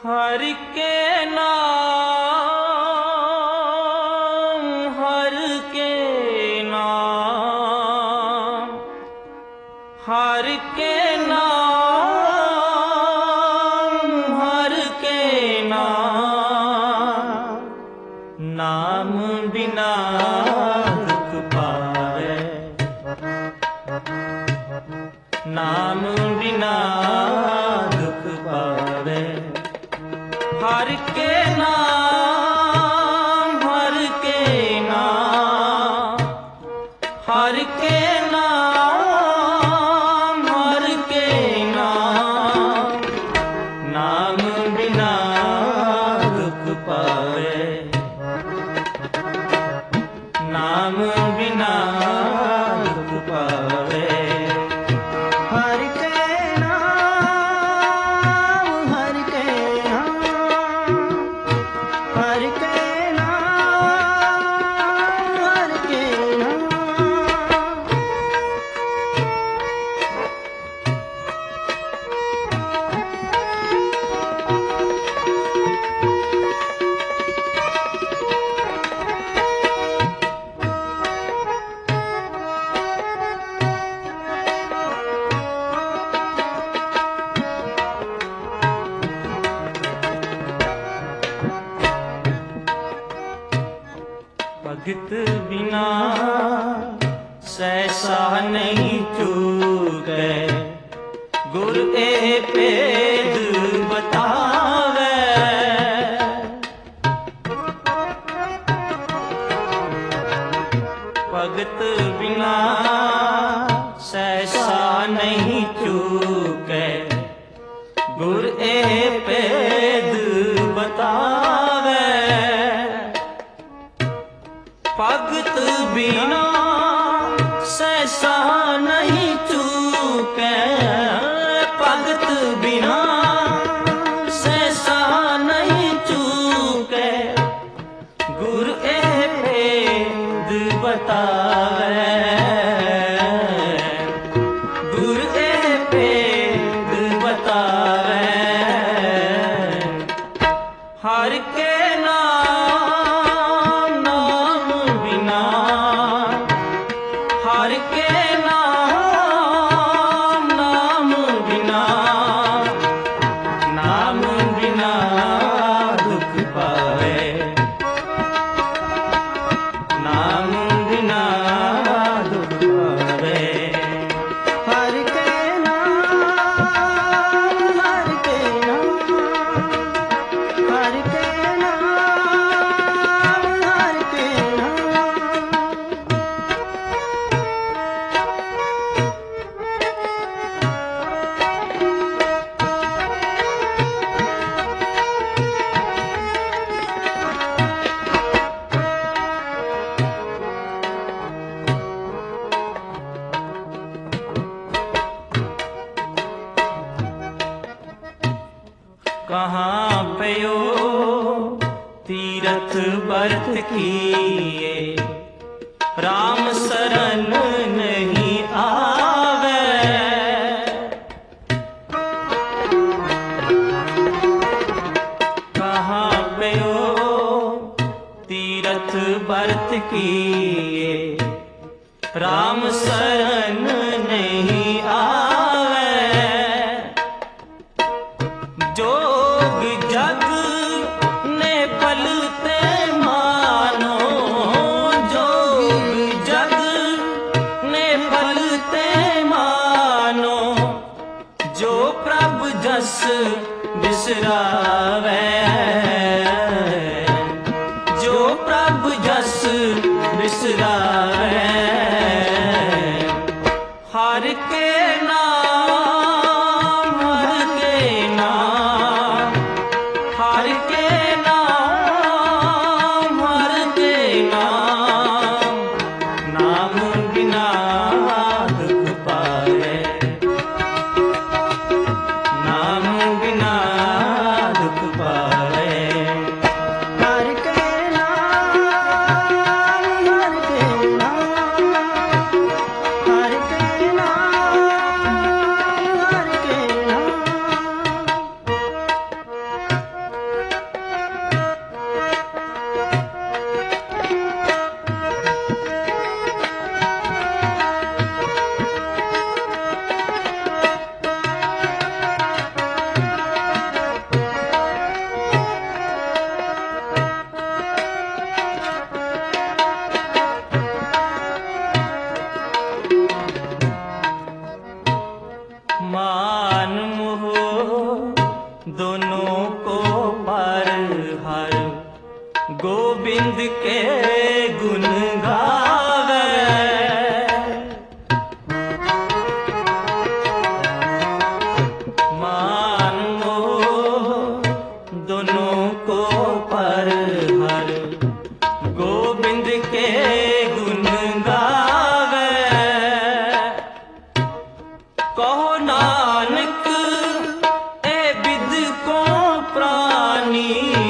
हरि के नाम, हरि के नाम, हरि के नाम, हरि के नाम, नाम बिना दुख पावे, नाम बिना दुख पावे। हरि के नाम, हरि के नाम, हरि के नाम, हरि के नाम, नाम बिना दुख पावे, नाम बिना दुख पावे। हरि के नाम, हरि के नाम, हरि के नाम, हरि के नाम। भगत बिना सहसा नहीं चूके, गुर ए भेद बतावे। भगत बिना सहसा नहीं चूके, गुर ए भेद बतावे। भगत बिना सहसा नहीं चूके, भगत बिना सहसा नहीं चूके, गुर ए भेद बतावे, गुर ए भेद बतावे। हरि के नाम, नाम बिना, हरि के नाम, नाम बिना, नाम बिना दुख पावे, नाम बिना दुख पावे। हरि के नाम, हरि के नाम, हरि के नाम, हरि के नाम। कहाँ पयो तीरथ बरत किए, राम शरण नहीं आवे। कहाँ पयो तीरथ बरत किए, राम शरण नहीं आवे। जोग जग ने पलते मानो, जोग जग ने पलते मानो, जो प्रभु जस बिसरावे, जो प्रभु जस बिसरावे। हरि के नाम, हरि के नाम, हरि के नाम, हरि के नाम, नाम बिना दुख पावे, नाम बिना दुख पावे। दोनों को पर हर गोविंद के गुण गावे। मानो दोनों को पर हर गोविंद के गुण गावे। कहो नानक ए विद को प्राणी